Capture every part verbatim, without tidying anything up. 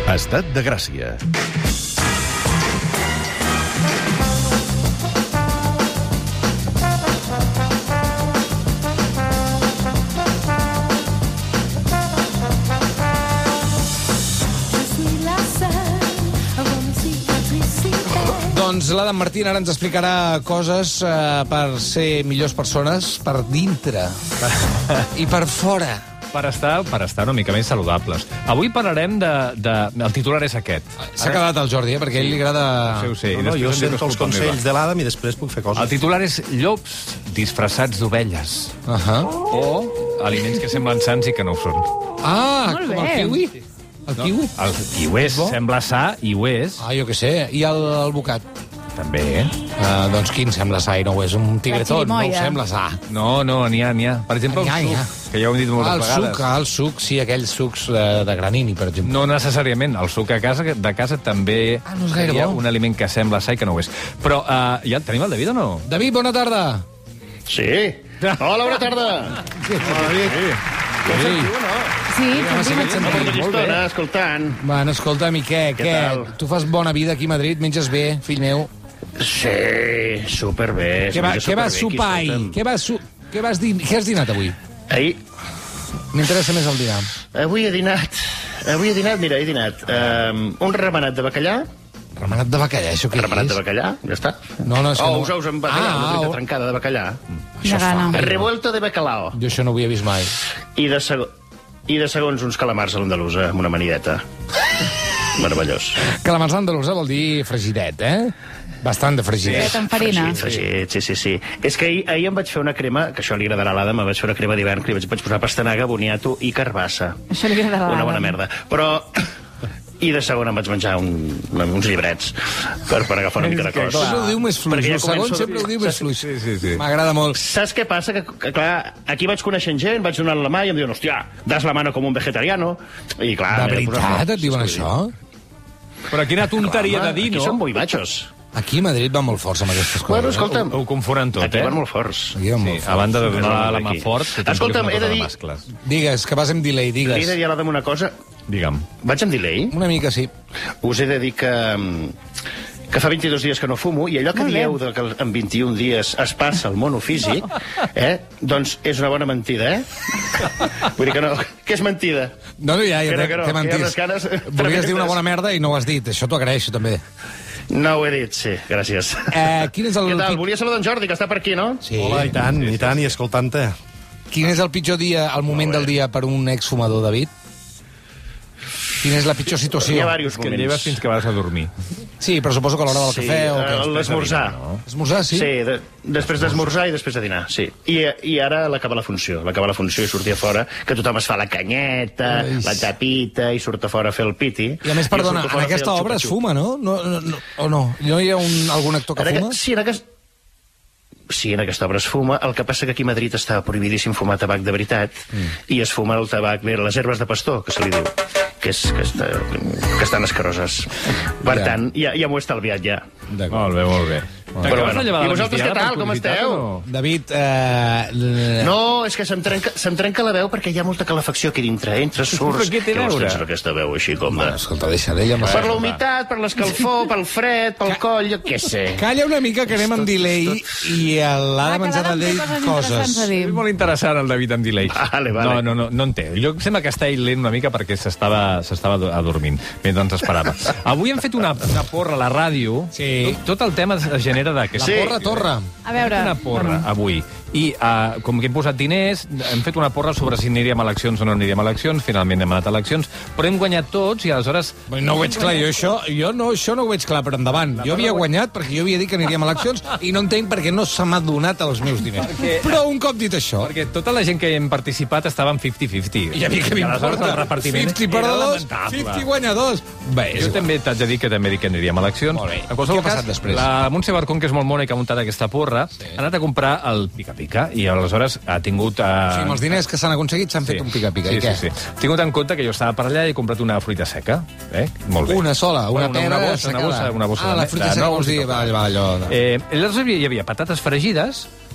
Estat de Gràcia. Doncs l'Adam Martín ara ens explicarà coses eh, per ser millors persones per dintre i per fora. Per estar, per estar una mica més saludables. Avui parlarem de... de el titular és aquest. S'ha quedat el Jordi, eh, perquè a ell li agrada... Sí, ho sé. No, no, jo sento els consells de l'Adam i després puc fer coses. El titular és llops disfressats d'ovelles. Uh -huh. O aliments que semblen sants i que no ho són. Ah, Molt com el bé. kiwi. El No? kiwi. El, I ho és, sembla sa, i ho és. Ah, jo què sé. I el, el bocat? També, eh? Uh, doncs quin sembla sa i no ho és? Un tigretón, no ho xirimoia. sembla sa. No, no, n'hi ha, n'hi ha. Per exemple, N'hi ha, el n'hi ha. suc, que ja ho hem dit moltes Ah, el vegades. suc, ah, el suc, sí, aquells sucs de, de granini, per exemple. No necessàriament. El suc a casa, de casa també Ah, no és gaire seria bo. un aliment que sembla sa i que no ho és. Però uh, ja tenim el David o no? David, bona tarda. Sí. Hola, bona tarda. Hola, David. Què Sí. sentiu, no? Sí, Ja, sí, sentim. vaig sentir. No porto Molt bé. estona, escoltant. Bueno, escolta'm, i què? Què què? tal? Tu fas bona vida aquí a Madrid, menges bé, fill meu. Sí, superbé. Què, va, menja què vas superbé, sopar aquí, ahir? escolta'm. Què, vas, su què, vas din què has dinat avui? Ahir, M'interessa més el dinar. avui he dinat... Avui he dinat, mira, he dinat um, un remenat de bacallà. Remenat de bacallà, això què Remenat és? de bacallà, ja està. No, no, és que no. Ous, ous amb bacallà, Ah, una truita ou. trencada de bacallà. De gana. Revuelto de bacalao. Jo això no ho havia vist mai. I de, seg I de segons uns calamars a l'andalusa amb una manideta. Meravellós. Calamars andalusa vol dir fregidet, eh? Bastant de fregidet. Fred amb farina. Fregit, fregit, sí, sí, sí. És que ahir, ahir em vaig fer una crema, que això li agradarà a l'Ada, me vaig fer una crema d'hivern, que li vaig, vaig posar pastanaga, boniato i carbassa. Això li agradarà a Una l'Adam. bona merda. Però... I de segona em vaig menjar un, uns llibrets per, per agafar una mica de cos. Sempre ho diu més fluix. Perquè ja El segon començo- sempre ho diu més Saps- fluix. Sí, sí, sí. M'agrada molt. Saps què passa? Que, que, clar, aquí vaig coneixent gent, vaig donant la mà i em diuen, hòstia, das la mano com un vegetariano. I clar... De m'he de posar veritat fort. et diuen Sí, sí. això? Però quina tonteria Home, de dir, aquí no? són muy machos. Aquí a Madrid van molt forts amb aquestes coses. Bueno, eh? escolta'm, Ho confonen tot, aquí eh? van molt forts. Aquí van Sí, molt a forts. banda de Sí, donar la aquí. mà fort, que també Escolta'm, és he una de cosa dir- mascles. Digues, que vas amb delay, Li he de digues. dir a l'Adam una cosa. Digue'm. Vaig amb delay. Una mica, sí. Us he de dir que, que fa vint-i-dos dies que no fumo, i allò que Molt bé. dieu de que en vint-i-un dies es passa el mono físic, eh, doncs és una bona mentida, eh? Vull dir que no, que és mentida. No, no, ja, ja Que no, t'he que no, t'he que hi ha mentit. unes cares Volies tremendes. dir una bona merda i no ho has dit. Això t'ho agraeixo, també. No ho he dit, sí, gràcies. Eh, quin és el Què tal? pi- Volia saludar en Jordi, que està per aquí, no? Sí. Hola, i tant, i tant, i escoltant-te. Quin és el pitjor dia, el moment del dia per un exfumador, David? Quina és la pitjor Hi ha situació? diversos Que lleves moments. fins que vas a dormir. Sí, però suposo que a l'hora del Sí, cafè o eh, què? l'esmorzar. Esmorzar, sí? Sí, de, després d'esmorzar i després de dinar, sí. I, I ara l'acabar la funció, l'acabar la funció i sortir a fora, que tothom es fa la canyeta, Ai. la tapita, i surt a fora a fer el piti. I a més, Jo perdona, surto en fora a fer aquesta el obra es xupa-xup. fuma, no? no, no, no o no? No hi ha un, algun actor que En fuma? aquest, sí, en aquest... Sí, en aquesta obra es fuma. El que passa que aquí a Madrid està prohibidíssim fumar tabac de veritat mm. i es fuma el tabac, bé, les herbes de pastor, que se li diu, que, és, que, està, que estan escaroses. Per Ja. tant, ja, ja m'ho he estalviat, ja. Molt bé, molt bé. Però bueno. I vosaltres què tal? Com esteu? David, eh... l- No, és que se'm trenca, se'm trenca la veu perquè hi ha molta calefacció aquí dintre. Entres, surts... Però què té a vols veure? tens aquesta veu així com de... Bueno, escolta, deixa d'ella. amb Per la- la humitat, per l'escalfor, pel fred, pel coll, jo què sé. Calla una mica, que anem amb delay i l'ha de Va, que menjar de l'Adam té llei coses coses. interessants a dir. És molt interessant el David amb delay. Vale, vale. No, no, no, no en té. Jo sembla que està lent una mica perquè s'estava s'estava adormint mentre ens esperava. Avui hem fet una, una porra a la ràdio. Sí. Tot, tot el tema es genera de... Que La Sí. porra torra. A veure... Una porra, avui. I uh, com que hem posat diners, hem fet una porra sobre si aniríem a eleccions o no aniríem a eleccions. Finalment hem anat a eleccions, però hem guanyat tots i aleshores... No ho veig clar, jo això, jo no, això no ho veig clar, però endavant. Jo havia guanyat perquè jo havia dit que aniríem a eleccions i no entenc perquè no se m'ha donat els meus diners. Perquè- Però un cop dit això... Perquè tota la gent que hem participat estava en cinquanta cinquanta. I a mi què m'importa? El repartiment cinquanta era perdedors, lamentable. cinquanta guanyadors. Bé, és Jo igual. també t'haig de dir que també dic que aniríem a eleccions. Molt bé. En qualsevol Què ha passat cas, després? la Montse Barcón, que és molt mona i que ha muntat aquesta porra, sí. ha anat a comprar el pica-pica i aleshores ha tingut... Uh... O sigui, amb els diners que s'han aconseguit s'han fet un pica-pica. Sí, I què? sí, sí. Tingut en compte que jo estava per allà i he comprat una fruita seca. Eh? Molt bé. Una sola, una Bueno, pera una bossa, una secada. bossa, una bossa Ah, de la me- fruita de seca nous vols i dir... tot. Va, va, allò... De... Eh, llavors hi havia, hi havia patates fregides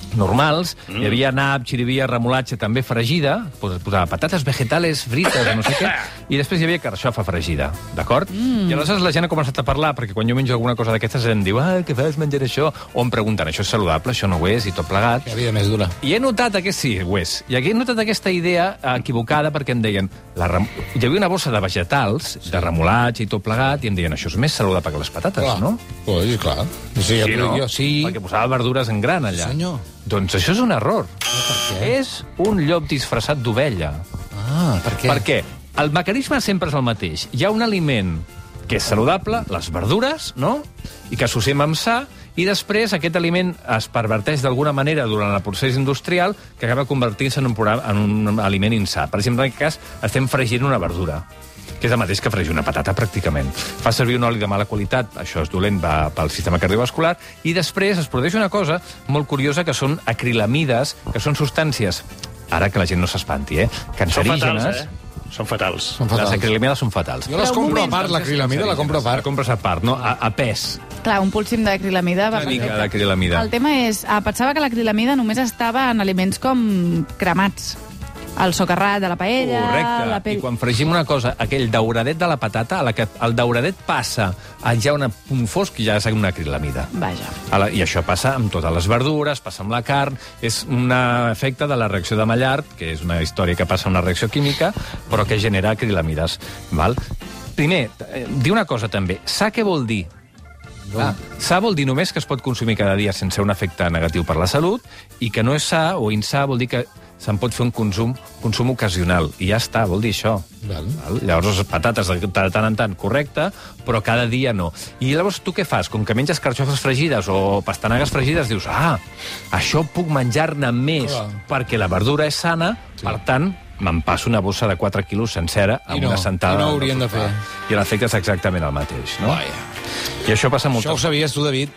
normals, mm. hi havia nap, xirivia, remolatge, també fregida, posava patates vegetales frites, no sé què, i després hi havia carxofa fregida, d'acord? Mm. I aleshores la gent ha començat a parlar, perquè quan jo menjo alguna cosa d'aquestes em diu, ah, què fas menjar això? O em pregunten, això és saludable, això no ho és, i tot plegat. Que vida més dura. I he notat que sí, ho és. I aquí he notat aquesta idea equivocada perquè em deien, la rem... hi havia una bossa de vegetals, sí. de remolatge i tot plegat, i em deien, això és més saludable que les patates, clar. no? Ui, clar. Sí, sí, no? jo, sí. Perquè posava verdures en gran allà. Senyor. Doncs això és un error. Per què? És un llop disfressat d'ovella. Ah, per què? Perquè el mecanisme sempre és el mateix. Hi ha un aliment que és saludable, les verdures, no?, i que associem amb sa, i després aquest aliment es perverteix d'alguna manera durant el procés industrial que acaba convertint-se en, un programa, en un aliment insà. Per exemple, en aquest cas, estem fregint una verdura, que és el mateix que fregir una patata, pràcticament. Fa servir un oli de mala qualitat, això és dolent, va pel sistema cardiovascular, i després es produeix una cosa molt curiosa, que són acrilamides, que són substàncies, ara que la gent no s'espanti, eh?, cancerígenes. Són fatals, eh? Són fatals. Són fatals. Les acrilamides són fatals. Jo les compro a part, l'acrilamida la compro a part. La compres a part, no? A, a pes. Clar, un púlsim d'acrilamida va Una mica perfecte. d'acrilamida. El tema és, ah, pensava que l'acrilamida només estava en aliments com cremats. El socarrat de la paella... Correcte. La pell... I quan fregim una cosa, aquell dauradet de la patata, a la que el dauradet passa a ja una, un fosc i ja és una acrilamida. Vaja. A la, I això passa amb totes les verdures, passa amb la carn, és un efecte de la reacció de Maillard, que és una història que passa una reacció química, però que genera acrilamides. Val? Primer, eh, dir una cosa també. Sa què vol dir? Ah, sa vol dir només que es pot consumir cada dia sense un efecte negatiu per la salut, i que no és sa o insà vol dir que se'n pot fer un consum, consum ocasional. I ja està, vol dir això. Val. Val? Llavors, patates de tant en tant, correcte, però cada dia no. I llavors tu què fas? Com que menges carxofes fregides o pastanagues fregides, dius, ah, això puc menjar-ne més, Clar. perquè la verdura és sana, sí. Per tant, me'n passo una bossa de quatre quilos sencera amb I no, una sentada. i no ho haurien de fer. I l'efecte és exactament el mateix, no? Vaja. I això passa molt. Això ho sabies tu, David?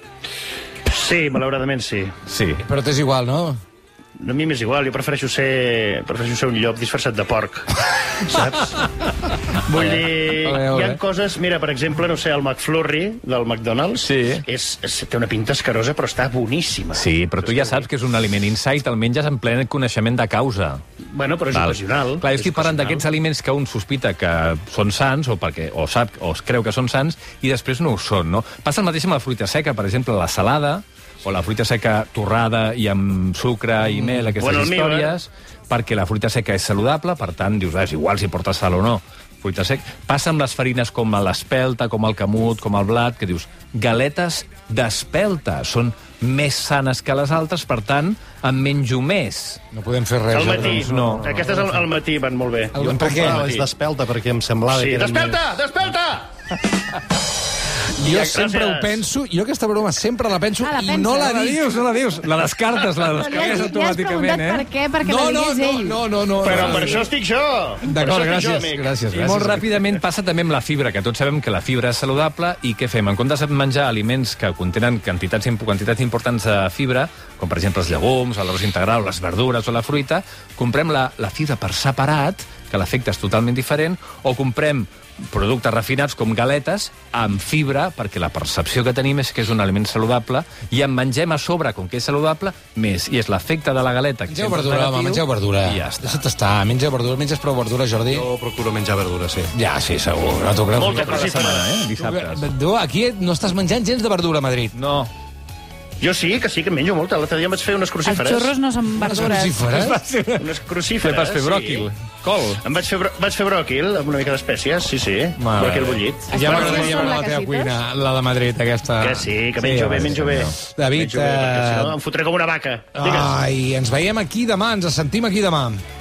Sí, malauradament sí. Sí. Però t'és igual, no? A mi m'és igual, jo prefereixo ser, prefereixo ser un llop disfressat de porc, saps? Vull dir, Ole, ole. hi ha coses... Mira, per exemple, no sé, el McFlurry del McDonald's Sí. és, és, té una pinta escarosa, però està boníssima. Sí, però tu ja saps que és un aliment insà i te'l menges en ple coneixement de causa. Bueno, però és Val. ocasional. Clar, jo estic parlant ocasional. d'aquests aliments que un sospita que són sants, o perquè o sap o es creu que són sants, i després no ho són, no? Passa el mateix amb la fruita seca, per exemple, la salada, o la fruita seca torrada i amb sucre i mel, aquestes Bueno, el meu, històries, perquè la fruita seca és saludable, per tant, dius, ah, és igual si porta sal o no. Fruita sec. Passa amb les farines com l'espelta, com el camut, com el blat, que dius, galetes d'espelta, són més sanes que les altres, per tant, en menjo més. No podem fer res. Al matí. Doncs no. Aquestes al, al matí van molt bé. El, Jo em per què? comprava les d'espelta perquè em semblava Sí, que eren despelta, més... despelta! Jo Ja, sempre gràcies. ho penso, jo aquesta broma sempre la penso Ah, la i penses. no la No la dic. dius, no la dius. La descartes, la Ja, descartes ja has automàticament, preguntat per eh? què, perquè No, la no, digués no, ell. no, no, no. Però no. per això estic jo. Per D'acord, això estic jo, gràcies, amic. gràcies, I gràcies. molt ràpidament passa també amb la fibra, que tots sabem que la fibra és saludable, i què fem? En comptes de menjar aliments que contenen quantitats, imp- quantitats importants de fibra, com per exemple els llegums, l'arròs integral, les verdures o la fruita, comprem la, la fibra per separat, que l'efecte és totalment diferent, o comprem productes refinats com galetes amb fibra, perquè la percepció que tenim és que és un aliment saludable, i en mengem a sobre, com que és saludable, més. I és l'efecte de la galeta. Que Mengeu sempre és verdura, home, negatiu, mengeu verdura. I ja està. Deixa't estar, menja verdura. Menges prou verdura, Jordi? Jo procuro menjar verdura, sí. Ja, sí, segur. No t'ho creus. Molta Cada crucífera. setmana, eh? Dissabtes. Tu, aquí no estàs menjant gens de verdura a Madrid. No. Jo sí, que sí, que en menjo molta. L'altre dia em vaig fer unes Els crucíferes. xurros no són verdures. crucíferes? Unes Què crucíferes, vas fer, bròquil? sí. Col? Em vaig fer, bro vaig fer bròquil amb una mica d'espècies, sí, sí. Mare Bròquil meva. bullit. Ja Bueno, m'agradaria són veure la la teva casites? cuina, la de Madrid, aquesta. Que sí, que menjo Sí, bé, home, menjo bé. David, Menjo bé, perquè si eh, no em fotré com una vaca. Digues. Ai, ens veiem aquí demà, ens sentim aquí demà.